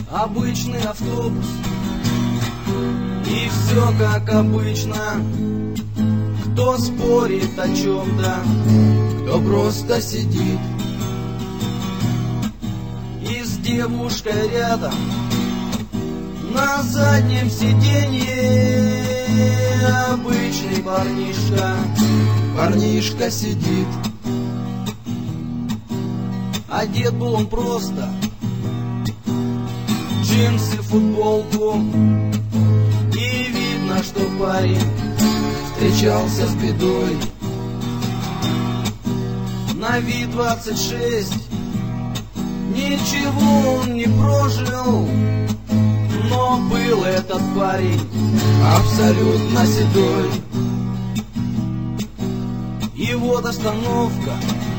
Обычный автобус, и все как обычно. Кто спорит о чем-то, кто просто сидит, и с девушкой рядом на заднем сиденье обычный парнишка сидит. Одет был он просто, джинсы, футболку, и видно, что парень встречался с бедой. На вид 26, ничего он не прожил, но был этот парень абсолютно седой. И вот остановка,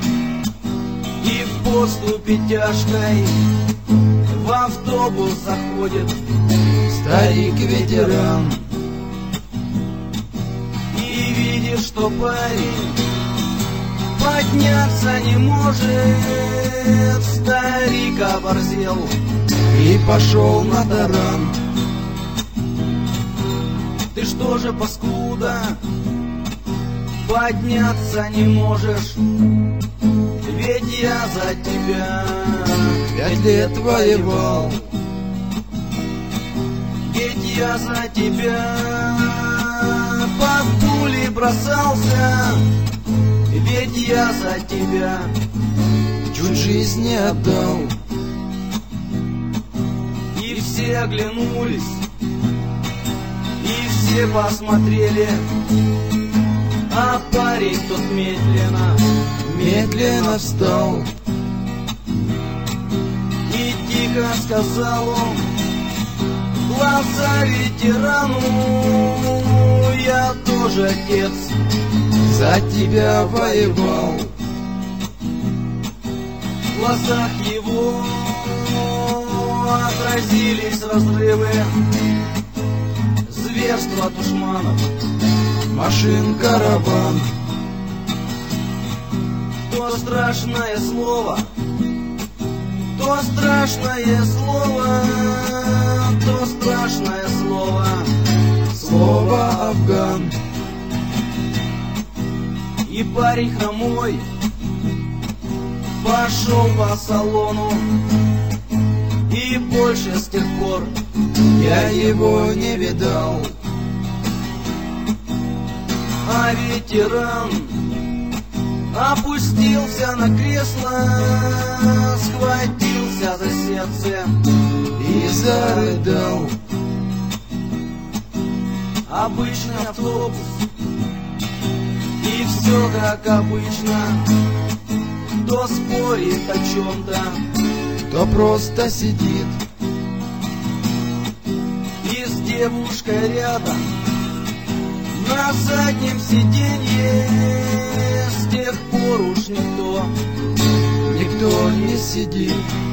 и в поступе тяжкой в автобус заходит старик-ветеран. И видишь, что парень подняться не может, старик оборзел и пошел на таран. Ты что же, паскуда, подняться не можешь? Ведь я за тебя 5 лет воевал. Ведь я за тебя под пули бросался. Ведь я за тебя чуть жизнь не отдал. И все оглянулись, и все посмотрели, а парень тот медленно встал. И тихо сказал он в глаза ветерану: я тоже, отец, за тебя воевал. В глазах его отразились разрывы, зверства душманов, машин, караван. То страшное слово, то страшное слово, то страшное слово, слово Афган. И парень хромой пошел по салону, и больше с тех пор я его не видал. А ветеран опустился на кресло, схватился за сердце и зарыдал. Обычный автобус, и все как обычно. Кто спорит о чем-то, кто просто сидит, и с девушкой рядом на заднем сиденье. С тех пор уж никто не сидит.